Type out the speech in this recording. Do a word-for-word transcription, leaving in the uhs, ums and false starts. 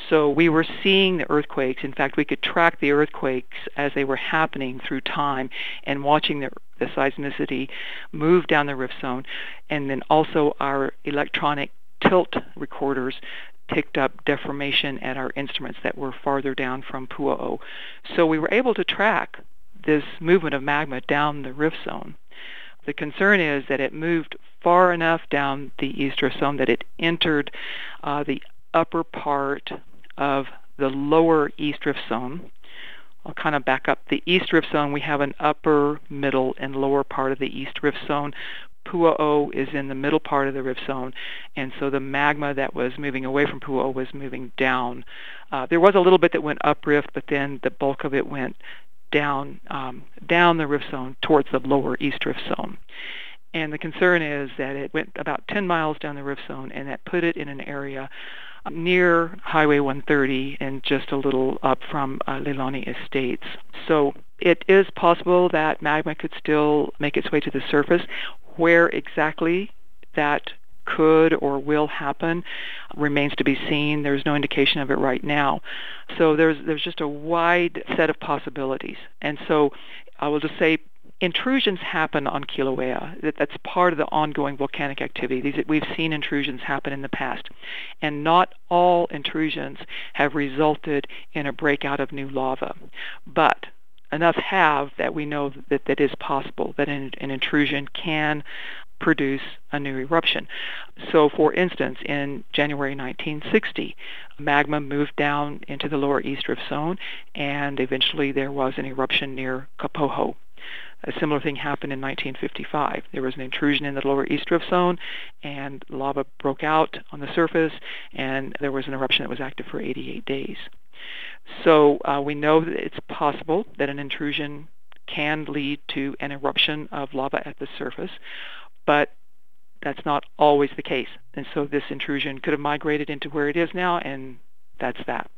So we were seeing the earthquakes. In fact, we could track the earthquakes as they were happening through time and watching the, the seismicity move down the rift zone. And then also our electronic tilt recorders picked up deformation at our instruments that were farther down from Pu'a'o. So we were able to track this movement of magma down the rift zone. The concern is that it moved far enough down the East Rift Zone that it entered uh, the upper part of the lower East Rift Zone. I'll kind of back up. The East Rift Zone, we have an upper, middle, and lower part of the East Rift Zone. Pu'a'o is in the middle part of the rift zone, and so the magma that was moving away from Pu'a'o was moving down. Uh, there was a little bit that went uprift, but then the bulk of it went down um, down the rift zone towards the lower East Rift Zone. And the concern is that it went about ten miles down the rift zone, and that put it in an area near Highway one thirty and just a little up from uh, Leilani Estates. So it is possible that magma could still make its way to the surface. Where exactly that could or will happen remains to be seen. There's no indication of it right now. So there's there's just a wide set of possibilities. And so I will just say intrusions happen on Kilauea. That, that's part of the ongoing volcanic activity. These, we've seen intrusions happen in the past. And not all intrusions have resulted in a breakout of new lava. But enough have that we know that that is possible, that an, an intrusion can produce a new eruption. So, for instance, in January nineteen sixty, magma moved down into the lower East Rift Zone, and eventually there was an eruption near Kapoho. A similar thing happened in nineteen fifty-five. There was an intrusion in the lower East Rift Zone, and lava broke out on the surface, and there was an eruption that was active for eighty-eight days. So uh, we know that it's possible that an intrusion can lead to an eruption of lava at the surface, but that's not always the case. And so this intrusion could have migrated into where it is now, and that's that.